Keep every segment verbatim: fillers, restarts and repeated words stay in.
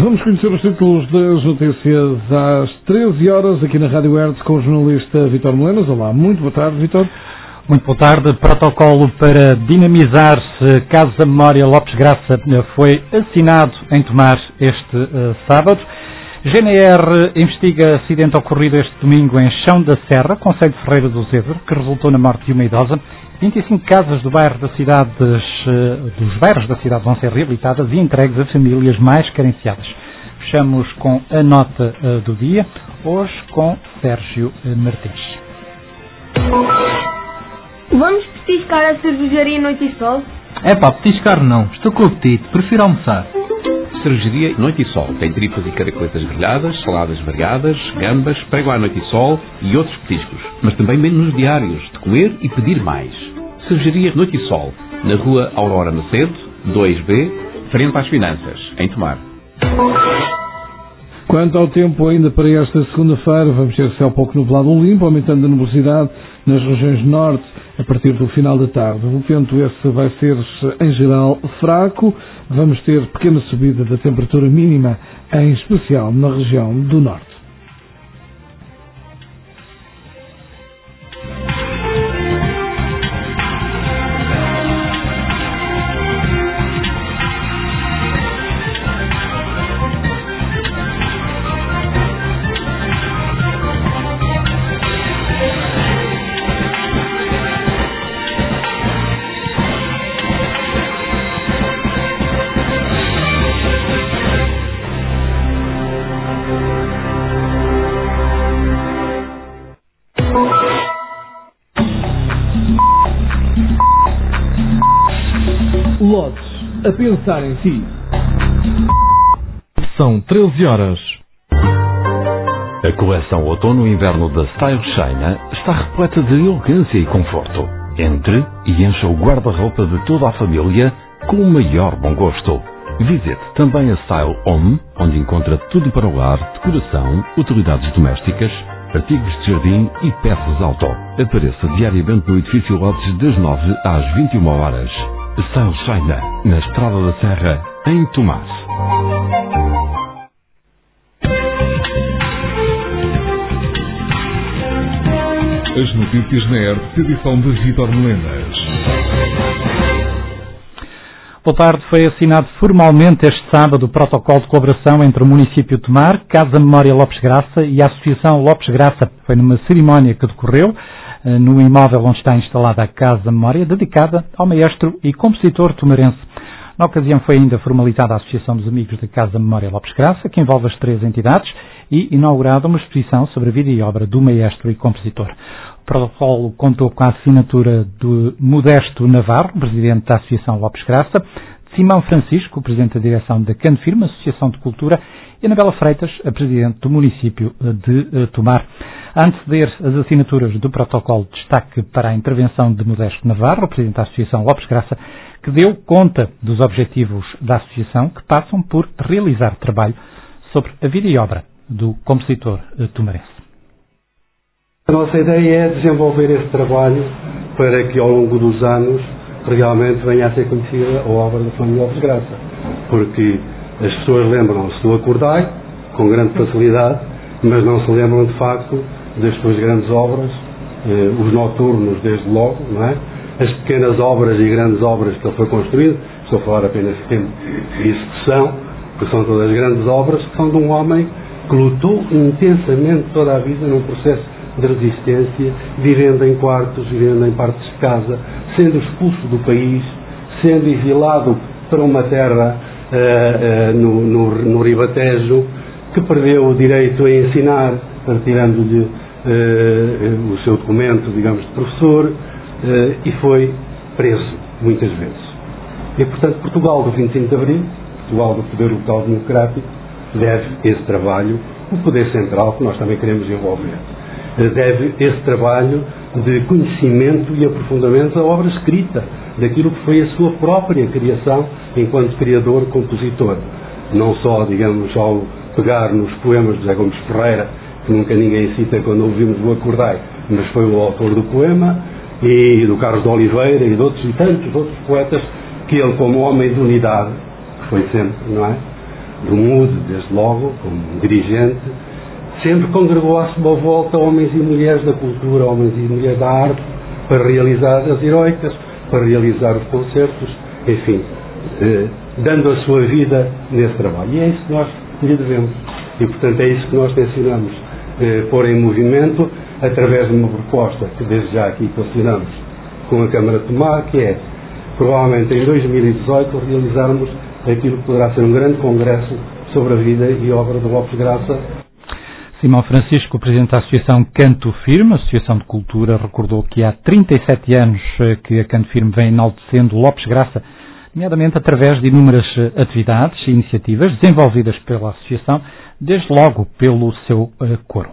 Vamos conhecer os títulos das notícias às treze horas aqui na Rádio Hertz com o jornalista Vítor Melenas. Olá, muito boa tarde, Vítor. Muito boa tarde. Protocolo para dinamizar-se Casa Memória Lopes Graça foi assinado em Tomar este uh, sábado. G N R investiga acidente ocorrido este domingo em Chão da Serra, concelho de Ferreira do Zezer, que resultou na morte de uma idosa. vinte e cinco casas do bairro da cidade, dos bairros da cidade vão ser reabilitadas e entregues a famílias mais carenciadas. Fechamos com a nota do dia, hoje com Sérgio Martins. Vamos petiscar a cervejaria Noite e Sol? É pá, petiscar não. Estou com apetite. Prefiro almoçar. Cervejaria Noite e Sol. Tem tripas e caracoletas grelhadas, saladas variadas, gambas, prego à Noite e Sol e outros petiscos. Mas também menus diários de comer e pedir mais. Cervejaria Noite e Sol. Na rua Aurora Macedo, dois B, frente às Finanças, em Tomar. Quanto ao tempo ainda para esta segunda-feira, vamos ter céu pouco nublado ou limpo, aumentando a nubosidade nas regiões norte a partir do final da tarde. O vento esse vai ser, em geral, fraco. Vamos ter pequena subida da temperatura mínima, em especial na região do norte. Lotes, a pensar em si. São treze horas. A coleção Outono e Inverno da Style China está repleta de elegância e conforto. Entre e encha o guarda-roupa de toda a família com o maior bom gosto. Visite também a Style Home, onde encontra tudo para o lar, decoração, utilidades domésticas, artigos de jardim e peças auto. Apareça diariamente no edifício Lotes das nove às vinte e uma horas. Style China, na Estrada da Serra, em Tomar. As notícias na Hertz, edição de Vítor Melenas. Boa tarde. Foi assinado formalmente este sábado o protocolo de colaboração entre o município de Tomar, Casa Memória Lopes Graça e a Associação Lopes Graça. Foi numa cerimónia que decorreu no imóvel onde está instalada a Casa Memória, dedicada ao maestro e compositor tomarense. Na ocasião foi ainda formalizada a Associação dos Amigos da Casa Memória Lopes Graça, que envolve as três entidades, e inaugurada uma exposição sobre a vida e obra do maestro e compositor. O protocolo contou com a assinatura de Modesto Navarro, presidente da Associação Lopes Graça, de Simão Francisco, presidente da direção da Canfirma, Associação de Cultura, e Anabela Freitas, a presidente do município de Tomar. A anteceder as assinaturas do protocolo, destaque para a intervenção de Modesto Navarro, presidente da Associação Lopes Graça, que deu conta dos objetivos da associação, que passam por realizar trabalho sobre a vida e obra do compositor tomarense. A nossa ideia é desenvolver esse trabalho para que ao longo dos anos realmente venha a ser conhecida a obra da família Lopes Graça, porque as pessoas lembram-se do Acordai com grande facilidade, mas não se lembram de facto das suas grandes obras, eh, os noturnos desde logo, não é? As pequenas obras e grandes obras que ele foi construindo, estou a falar apenas de tempo e execução, que são todas grandes obras, que são de um homem que lutou intensamente toda a vida num processo de resistência, vivendo em quartos, vivendo em partes de casa, sendo expulso do país, sendo exilado para uma terra uh, uh, no, no, no Ribatejo, que perdeu o direito a ensinar, retirando-lhe uh, o seu documento, digamos, de professor, uh, e foi preso muitas vezes. E, portanto, Portugal do vinte e cinco de Abril, Portugal do poder local democrático, deve esse trabalho, o poder central, que nós também queremos envolver, deve esse trabalho de conhecimento e aprofundamento da obra escrita, daquilo que foi a sua própria criação enquanto criador, compositor. Não só, digamos, ao pegar nos poemas de José Gomes Ferreira, que nunca ninguém cita quando ouvimos o Acordai, mas foi o autor do poema, e do Carlos de Oliveira e de outros e tantos outros poetas que ele, como homem de unidade, que foi sempre, não é? do M U D, desde logo, como dirigente, sempre congregou à sua volta homens e mulheres da cultura, homens e mulheres da arte, para realizar as heroicas, para realizar os concertos, enfim, eh, dando a sua vida nesse trabalho. E é isso que nós lhe devemos. E, portanto, é isso que nós tencionamos eh, pôr em movimento através de uma proposta que, desde já aqui consideramos com a Câmara de Tomar, que é, provavelmente em dois mil e dezoito, realizarmos aquilo que poderá ser um grande congresso sobre a vida e obra de Lopes Graça. Simão Francisco, presidente da Associação Canto Firme, Associação de Cultura, recordou que há trinta e sete anos que a Canto Firme vem enaltecendo Lopes Graça, nomeadamente através de inúmeras atividades e iniciativas desenvolvidas pela Associação, desde logo pelo seu uh, coro.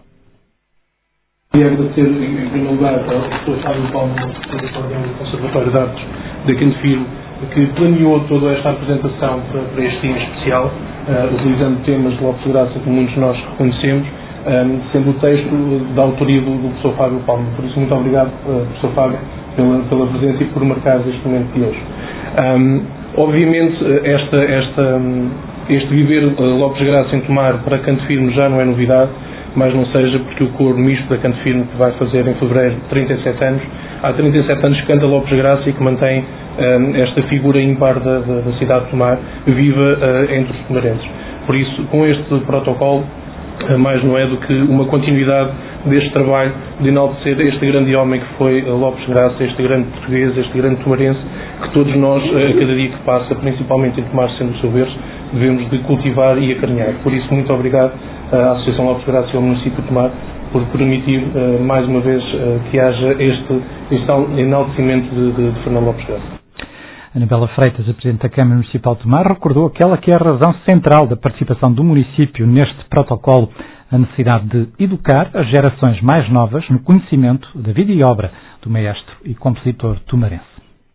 Queria agradecer, em primeiro lugar, ao professor Fábio Palma, professor do Conservatório de Artes da Canto Firme, que planeou toda esta apresentação para, para este dia especial, uh, utilizando temas de Lopes Graça que muitos de nós reconhecemos, um, sendo o texto da autoria do, do professor Fábio Palma. Por isso, muito obrigado, uh, professor Fábio, pela, pela presença e por marcar este momento de hoje. Um, obviamente, esta, esta, um, este viver uh, Lopes Graça em Tomar para Canto Firme já não é novidade, mas não seja porque o coro misto da Canto Firme, que vai fazer em fevereiro trinta e sete anos, há trinta e sete anos que canta Lopes Graça e que mantém um, esta figura ímpar da, da, da cidade de Tomar viva uh, entre os tomarenses. Por isso, com este protocolo, uh, mais não é do que uma continuidade deste trabalho de enaltecer este grande homem que foi uh, Lopes Graça, este grande português, este grande tomarense, que todos nós, uh, cada dia que passa, principalmente em Tomar sendo o seu berço, devemos de cultivar e acarinhar. Por isso, muito obrigado à Associação Lopes Graça e ao município de Tomar por permitir, uh, mais uma vez, uh, que haja este, este enaltecimento de, de, de Fernando Lopes Graça. Anabela Freitas, a Presidente da Câmara Municipal de Tomar, recordou aquela que é a razão central da participação do município neste protocolo, a necessidade de educar as gerações mais novas no conhecimento da vida e obra do maestro e compositor tomarense.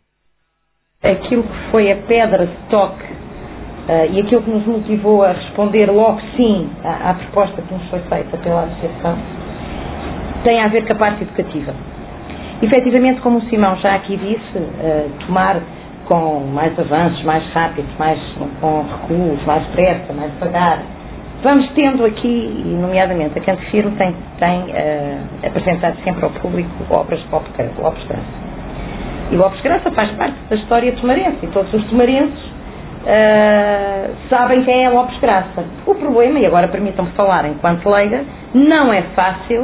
Aquilo que foi a pedra de toque uh, e aquilo que nos motivou a responder logo sim à, à proposta que nos foi feita pela Associação tem a ver com a parte educativa. Efetivamente, como o Simão já aqui disse, uh, Tomar com mais avanços, mais rápidos, mais, com recuos, mais pressa, mais devagar. Vamos tendo aqui, e nomeadamente a Canto Firme tem, tem uh, apresentado sempre ao público obras de Lopes Graça. E Lopes Graça faz parte da história tomarense e todos os tomarenses uh, sabem quem é Lopes Graça. O problema, e agora permitam-me falar enquanto leiga, não é fácil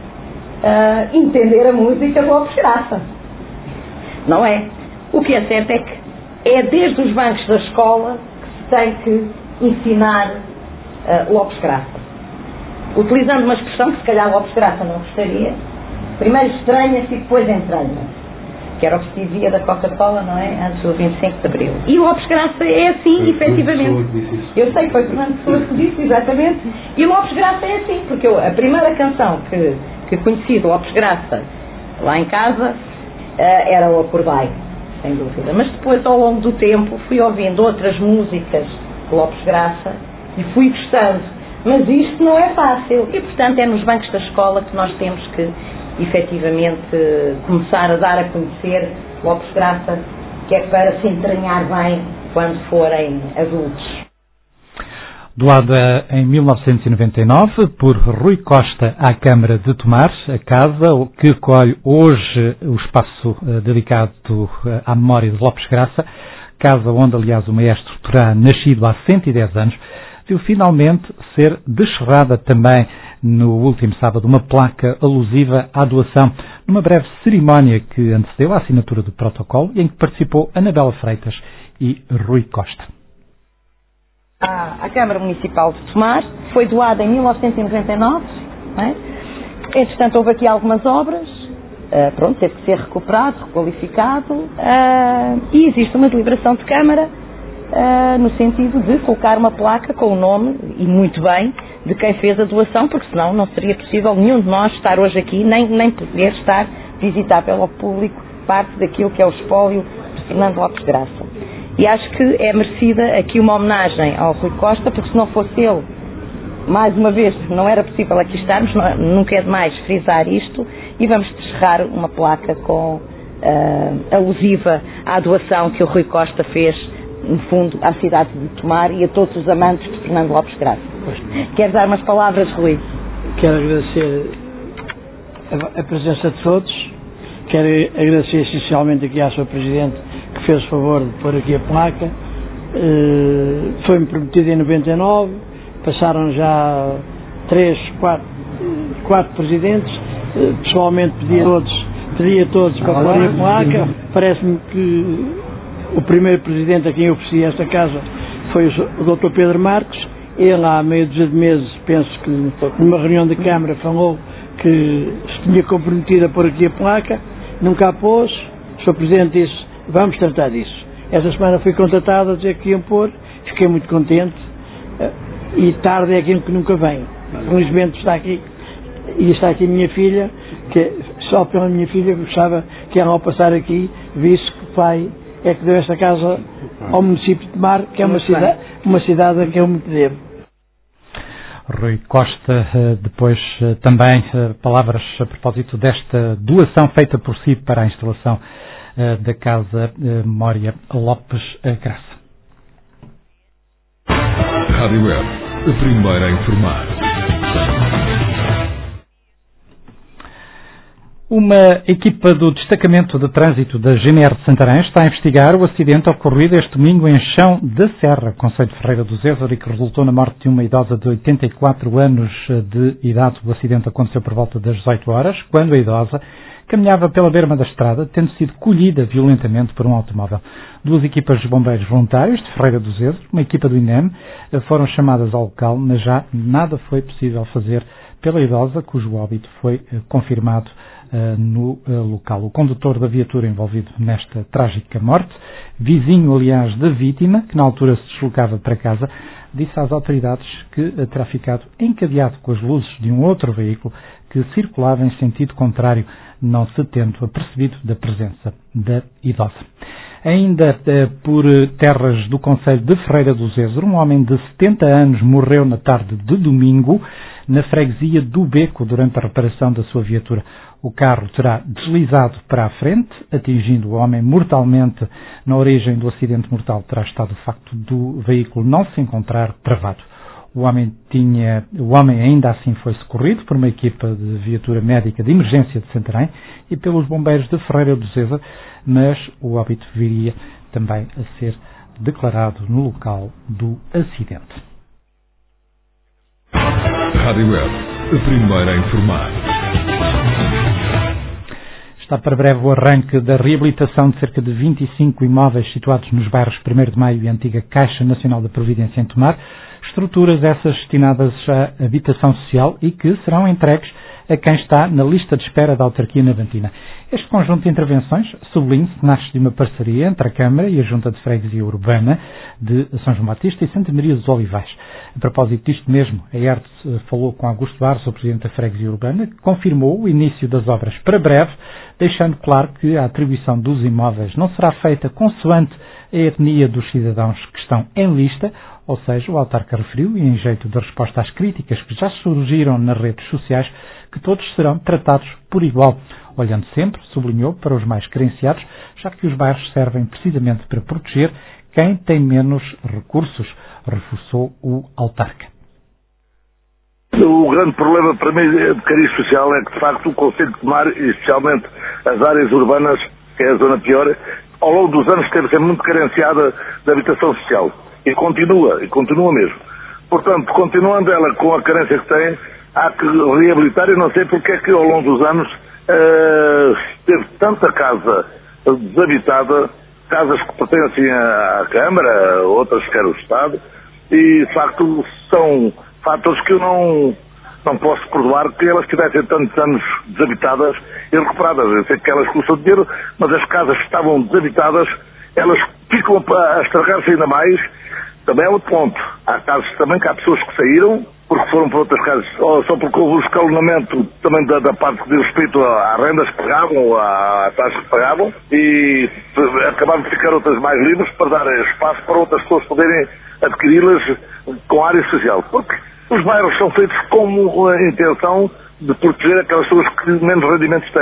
uh, entender a música de Lopes Graça. Não é? O que é certo é que é desde os bancos da escola que se tem que ensinar uh, Lopes Graça. Utilizando uma expressão que se calhar Lopes Graça não gostaria, primeiro estranha-se e depois entranha. Que era o que se dizia da Coca-Cola, não é? Antes do vinte e cinco de Abril. E Lopes Graça é assim, foi, efetivamente. Eu sei, foi Fernando Pessoa que disse, exatamente. E Lopes Graça é assim, porque eu, a primeira canção que, que conheci de Lopes Graça lá em casa uh, era o Acordai, sem dúvida. Mas depois, ao longo do tempo, fui ouvindo outras músicas de Lopes Graça e fui gostando. Mas isto não é fácil. E, portanto, é nos bancos da escola que nós temos que efetivamente começar a dar a conhecer Lopes Graça, que é para se entranhar bem quando forem adultos. Doada em mil novecentos e noventa e nove por Rui Costa à Câmara de Tomar, a casa que acolhe hoje o espaço uh, dedicado uh, à memória de Lopes Graça, casa onde, aliás, o maestro terá nascido há cento e dez anos, viu finalmente ser descerrada também no último sábado uma placa alusiva à doação, numa breve cerimónia que antecedeu a assinatura do protocolo e em que participou Anabela Freitas e Rui Costa. À Câmara Municipal de Tomar, foi doada em mil novecentos e noventa e nove, não é? Entretanto houve aqui algumas obras, uh, pronto, teve que ser recuperado, requalificado, uh, e existe uma deliberação de Câmara uh, no sentido de colocar uma placa com o nome, e muito bem, de quem fez a doação, porque senão não seria possível nenhum de nós estar hoje aqui, nem, nem poder estar visitável ao público parte daquilo que é o espólio de Fernando Lopes Graça. E acho que é merecida aqui uma homenagem ao Rui Costa, porque se não fosse ele, mais uma vez, não era possível aqui estarmos, não, nunca é demais frisar isto, e vamos descerrar uma placa com uh, alusiva à doação que o Rui Costa fez no fundo, à cidade de Tomar e a todos os amantes de Fernando Lopes Graça. Queres dar umas palavras, Rui? Quero agradecer a, a presença de todos, quero agradecer essencialmente aqui à sua Presidente que fez o favor de pôr aqui a placa. Uh, foi-me prometido em noventa e nove, passaram já três, quatro, quatro presidentes, uh, pessoalmente pedi a todos, pedi a todos para pôr a placa. Parece-me que o primeiro presidente a quem eu ofereci esta casa foi o doutor Pedro Marques. Ele há meio dúzia de meses, penso que numa reunião da Câmara, falou que se tinha comprometido a pôr aqui a placa, nunca a pôs. O senhor Presidente disse, vamos tratar disso. Esta semana fui contratado a dizer que iam pôr, fiquei muito contente, e tarde é aquilo que nunca vem. Felizmente está aqui, e está aqui a minha filha, que só pela minha filha gostava que ela ao passar aqui visse que o pai é que deu esta casa ao município de Tomar, que é uma cidade, uma cidade a que eu muito devo. Rui Costa, depois também palavras a propósito desta doação feita por si para a instalação da Casa Memória Lopes Graça. Rádio Web, a primeira a informar. Uma equipa do Destacamento de Trânsito da G N R de Santarém está a investigar o acidente ocorrido este domingo em Chão da Serra, concelho de Ferreira do Zezer, e que resultou na morte de uma idosa de oitenta e quatro anos de idade. O acidente aconteceu por volta das dezoito horas, quando a idosa caminhava pela berma da estrada, tendo sido colhida violentamente por um automóvel. Duas equipas de bombeiros voluntários de Ferreira do Zezer, uma equipa do I N E M, foram chamadas ao local, mas já nada foi possível fazer pela idosa, cujo óbito foi confirmado Uh, no uh, local. O condutor da viatura envolvido nesta trágica morte, vizinho, aliás, da vítima, que na altura se deslocava para casa, disse às autoridades que uh, terá ficado encadeado com as luzes de um outro veículo que circulava em sentido contrário, não se tendo apercebido da presença da idosa. Ainda uh, por terras do concelho de Ferreira do Zezer, um homem de setenta anos morreu na tarde de domingo na freguesia do Beco durante a reparação da sua viatura. O carro terá deslizado para a frente, atingindo o homem mortalmente. Na origem do acidente mortal terá estado o facto do veículo não se encontrar travado. O homem, tinha, o homem ainda assim foi socorrido por uma equipa de viatura médica de emergência de Santarém e pelos bombeiros de Ferreira do Zezer, mas o óbito viria também a ser declarado no local do acidente. Rádio Web, a primeira a informar. Está para breve o arranque da reabilitação de cerca de vinte e cinco imóveis situados nos bairros primeiro de Maio e antiga Caixa Nacional da Providência em Tomar, estruturas essas destinadas à habitação social e que serão entregues a quem está na lista de espera da autarquia navantina. Este conjunto de intervenções, sublinhe-se, nasce de uma parceria entre a Câmara e a Junta de Freguesia Urbana de São João Batista e Santa Maria dos Olivais. A propósito disto mesmo, a E R T falou com Augusto Barros, o Presidente da Freguesia Urbana, que confirmou o início das obras para breve, deixando claro que a atribuição dos imóveis não será feita consoante a etnia dos cidadãos que estão em lista, ou seja, o autarca referiu, e em jeito de resposta às críticas que já surgiram nas redes sociais, que todos serão tratados por igual, olhando sempre, sublinhou, para os mais carenciados, já que os bairros servem precisamente para proteger quem tem menos recursos, reforçou o autarca. O grande problema para mim de cariz social é que, de facto, o Concelho de Tomar, e especialmente as áreas urbanas, que é a zona pior, ao longo dos anos teve sempre muito carenciada de habitação social. E continua, e continua mesmo. Portanto, continuando ela com a carência que tem, há que reabilitar. Eu não sei porque é que ao longo dos anos uh, teve tanta casa desabitada, casas que pertencem à Câmara, outras que era o Estado, e de facto são fatores que eu não, não posso perdoar que elas tivessem tantos anos desabitadas e recuperadas. Eu sei que elas custam dinheiro, mas as casas que estavam desabitadas, elas ficam a estragar-se ainda mais. Também é outro ponto. Há casos também que há pessoas que saíram porque foram para outras casas, ou só porque houve o escalonamento também da, da parte que diz respeito às rendas que pagavam, ou à taxa que pagavam, e acabaram de ficar outras mais livres para dar espaço para outras pessoas poderem adquiri-las com área social. Porque os bairros são feitos com a intenção de proteger aquelas pessoas que menos rendimentos têm.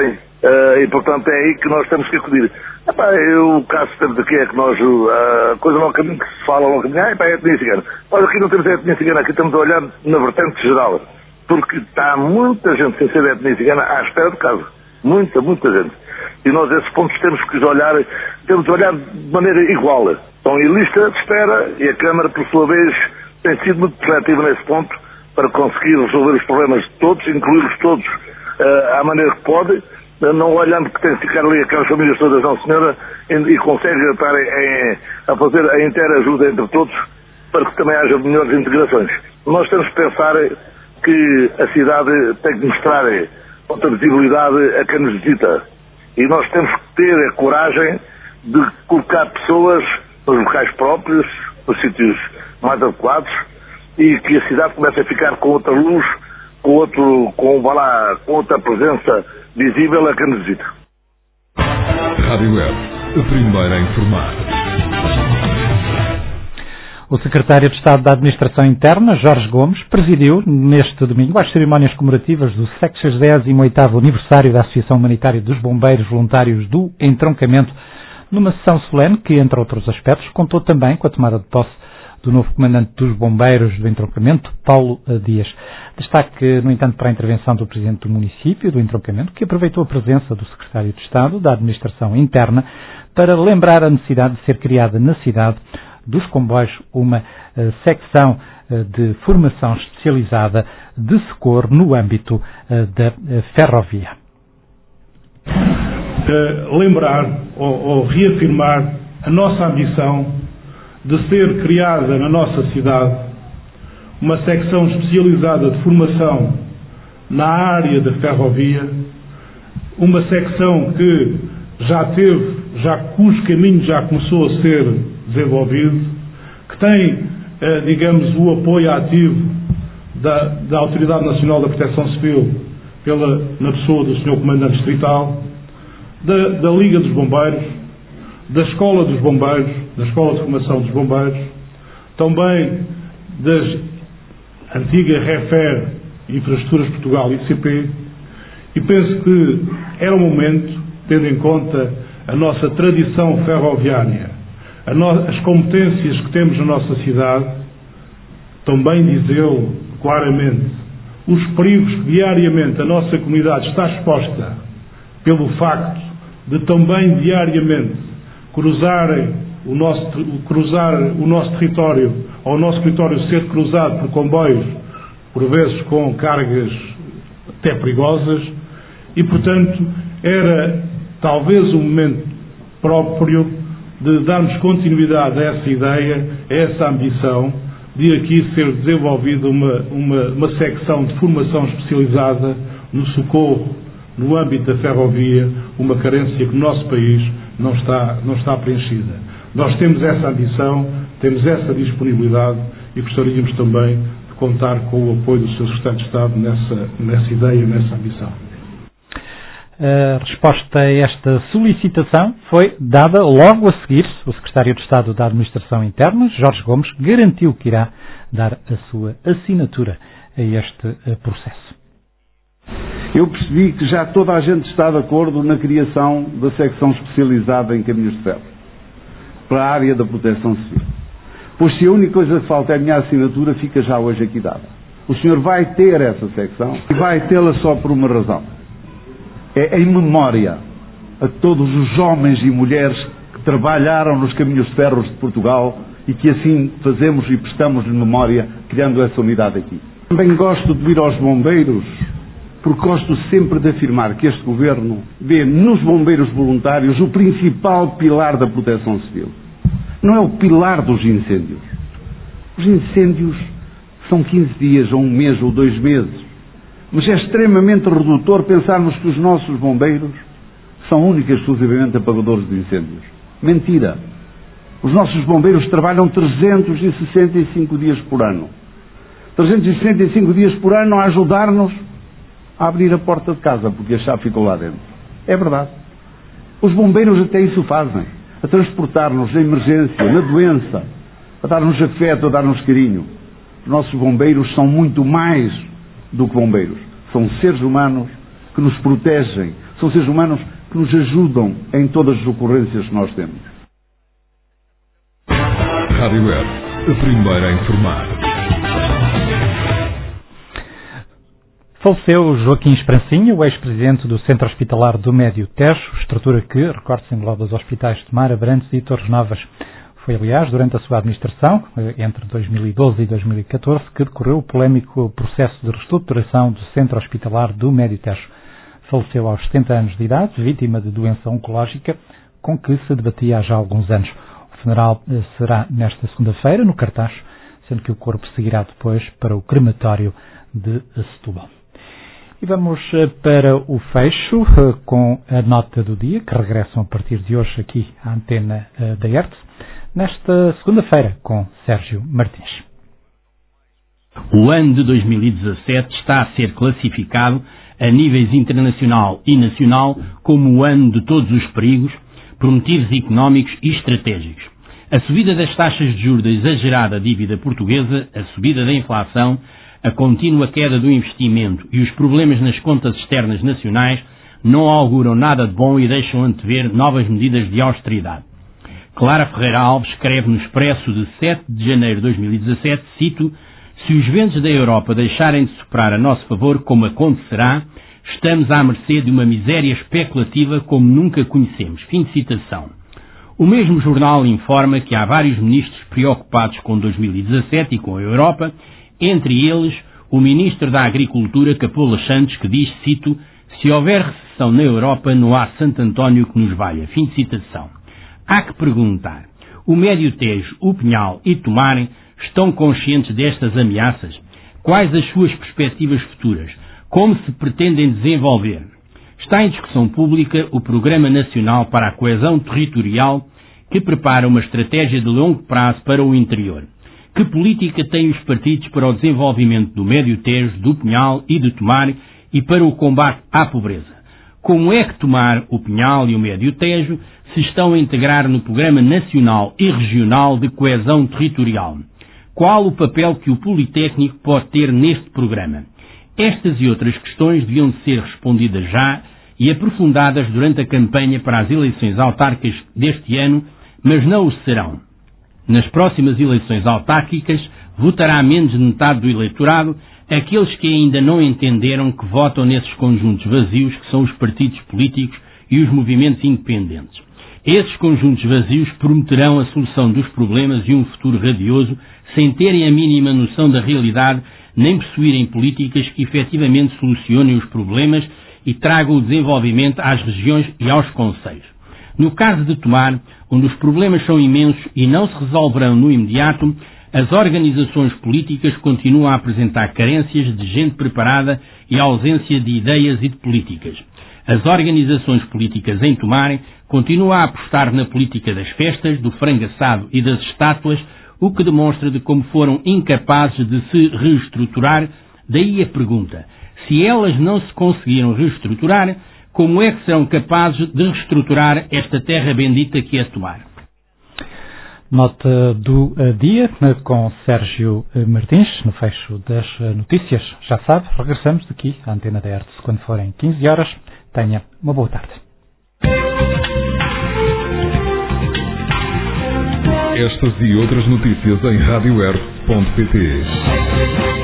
Uh, e, portanto, é aí que nós temos que acudir. Epá, eu, o caso que temos aqui é que nós, a coisa no caminho que se fala no caminho, ah, epá, é a etnia cigana. Nós aqui não temos a etnia cigana, aqui estamos a olhar na vertente geral. Porque está muita gente sem ser a etnia cigana à espera de casa. Muita, muita gente. E nós, esses pontos, temos que olhar, temos de olhar de maneira igual. Estão em lista de espera e a Câmara, por sua vez, tem sido muito seletiva nesse ponto para conseguir resolver os problemas de todos, incluí-los todos uh, à maneira que pode, uh, não olhando que tem que ficar ali aquelas famílias todas, não senhora, e, e consegue estar em, a fazer a inteira ajuda entre todos para que também haja melhores integrações. Nós temos que pensar que a cidade tem que mostrar outra visibilidade a quem nos visita. E nós temos que ter a coragem de colocar pessoas nos locais próprios, nos sítios mais adequados, e que a cidade comece a ficar com outra luz, com, outro, com, vá lá, com outra presença visível a quem nos visita. Rádio Web, a primeira a informar. O secretário de Estado da Administração Interna, Jorge Gomes, presidiu neste domingo as cerimónias comemorativas do sexagésimo oitavo aniversário da Associação Humanitária dos Bombeiros Voluntários do Entroncamento, numa sessão solene que, entre outros aspectos, contou também com a tomada de posse do novo comandante dos Bombeiros do Entroncamento, Paulo Dias. Destaque, no entanto, para a intervenção do presidente do município do Entroncamento, que aproveitou a presença do secretário de Estado da Administração Interna para lembrar a necessidade de ser criada na cidade dos comboios uma uh, secção uh, de formação especializada de socorro no âmbito uh, da uh, ferrovia. Uh, lembrar ou, ou reafirmar a nossa ambição de ser criada na nossa cidade uma secção especializada de formação na área da ferrovia, uma secção que já teve, já, cujo caminho já começou a ser desenvolvido, que tem, eh, digamos, o apoio ativo da, da Autoridade Nacional da Proteção Civil, pela, na pessoa do senhor Comandante Distrital, da, da Liga dos Bombeiros, da Escola dos Bombeiros, da Escola de Formação dos Bombeiros, também das antigas REFER, Infraestruturas Portugal I C P, e penso que era o momento, tendo em conta a nossa tradição ferroviária, a no, as competências que temos na nossa cidade, também dizê-lo claramente, os perigos que diariamente a nossa comunidade está exposta pelo facto de também diariamente cruzarem o nosso, cruzar o nosso território, ou o nosso território ser cruzado por comboios, por vezes com cargas até perigosas, e portanto era talvez o momento próprio de darmos continuidade a essa ideia, a essa ambição, de aqui ser desenvolvida uma, uma, uma secção de formação especializada no socorro, no âmbito da ferrovia, uma carência que no nosso país não está, não está preenchida. Nós temos essa ambição, temos essa disponibilidade e gostaríamos também de contar com o apoio do senhor Secretário de Estado nessa, nessa ideia, nessa ambição. A resposta a esta solicitação foi dada logo a seguir. O Secretário de Estado da Administração Interna, Jorge Gomes, garantiu que irá dar a sua assinatura a este processo. Eu percebi que já toda a gente está de acordo na criação da secção especializada em caminhos de ferro para a área da proteção civil. Pois se a única coisa que falta é a minha assinatura, fica já hoje aqui dada. O senhor vai ter essa secção e vai tê-la só por uma razão. É em memória a todos os homens e mulheres que trabalharam nos caminhos de ferros de Portugal e que assim fazemos e prestamos-lhe memória, criando essa unidade aqui. Também gosto de ir aos bombeiros, porque gosto sempre de afirmar que este Governo vê nos bombeiros voluntários o principal pilar da proteção civil. Não é o pilar dos incêndios. Os incêndios são quinze dias, ou um mês, ou dois meses. Mas é extremamente redutor pensarmos que os nossos bombeiros são únicos e exclusivamente apagadores de incêndios. Mentira. Os nossos bombeiros trabalham trezentos e sessenta e cinco dias por ano. trezentos e sessenta e cinco dias por ano a ajudar-nos a abrir a porta de casa, porque a chave ficou lá dentro. É verdade. Os bombeiros até isso fazem. A transportar-nos na emergência, na doença, a dar-nos afeto, a dar-nos carinho. Os nossos bombeiros são muito mais do que bombeiros. São seres humanos que nos protegem, São seres humanos que nos ajudam em todas as ocorrências que nós temos. Rádio Web, a primeira a informar. Faleceu Joaquim Esprancinha, o ex-presidente do Centro Hospitalar do Médio Tejo, estrutura que, recorde-se, engloba os hospitais de Tomar, Abrantes e Torres Novas. Foi, aliás, durante a sua administração, entre dois mil e doze e dois mil e catorze, que decorreu o polémico processo de reestruturação do Centro Hospitalar do Médio Tejo. Faleceu aos setenta anos de idade, vítima de doença oncológica, com que se debatia há já alguns anos. O funeral será nesta segunda-feira, no Cartaz, sendo que o corpo seguirá depois para o crematório de Setúbal. E vamos para o fecho com a nota do dia, que regressam a partir de hoje aqui à antena da E R T, nesta segunda-feira, com Sérgio Martins. O ano de dois mil e dezassete está a ser classificado a níveis internacional e nacional como o ano de todos os perigos por motivos económicos e estratégicos. A subida das taxas de juros da exagerada dívida portuguesa, a subida da inflação, a contínua queda do investimento e os problemas nas contas externas nacionais não auguram nada de bom e deixam antever novas medidas de austeridade. Clara Ferreira Alves escreve no Expresso de sete de janeiro de dois mil e dezassete, cito, se os ventos da Europa deixarem de soprar a nosso favor, como acontecerá, estamos à mercê de uma miséria especulativa como nunca conhecemos. Fim de citação. O mesmo jornal informa que há vários ministros preocupados com dois mil e dezassete e com a Europa, entre eles o ministro da Agricultura, Capola Santos, que diz, cito, se houver recessão na Europa, não há Santo António que nos valha. Fim de citação. Há que perguntar, o Médio Tejo, o Pinhal e Tomar estão conscientes destas ameaças? Quais as suas perspectivas futuras? Como se pretendem desenvolver? Está em discussão pública o Programa Nacional para a Coesão Territorial, que prepara uma estratégia de longo prazo para o interior. Que política têm os partidos para o desenvolvimento do Médio Tejo, do Pinhal e de Tomar e para o combate à pobreza? Como é que Tomar, o Pinhal e o Médio Tejo se estão a integrar no Programa Nacional e Regional de Coesão Territorial? Qual o papel que o Politécnico pode ter neste programa? Estas e outras questões deviam ser respondidas já e aprofundadas durante a campanha para as eleições autárquicas deste ano, mas não o serão. Nas próximas eleições autárquicas, votará menos de metade do eleitorado, aqueles que ainda não entenderam que votam nesses conjuntos vazios que são os partidos políticos e os movimentos independentes. Esses conjuntos vazios prometerão a solução dos problemas e um futuro radioso, sem terem a mínima noção da realidade, nem possuírem políticas que efetivamente solucionem os problemas e tragam o desenvolvimento às regiões e aos concelhos. No caso de Tomar, onde os problemas são imensos e não se resolverão no imediato, as organizações políticas continuam a apresentar carências de gente preparada e ausência de ideias e de políticas. As organizações políticas em Tomar continuam a apostar na política das festas, do frango assado e das estátuas, o que demonstra de como foram incapazes de se reestruturar. Daí a pergunta, se elas não se conseguiram reestruturar, como é que serão capazes de reestruturar esta terra bendita que é Tomar? Nota do dia com Sérgio Martins, no fecho das notícias. Já sabe, regressamos daqui à antena da E R T quando forem quinze horas. Tenha uma boa tarde. Estas e outras notícias em rádio r ponto pt.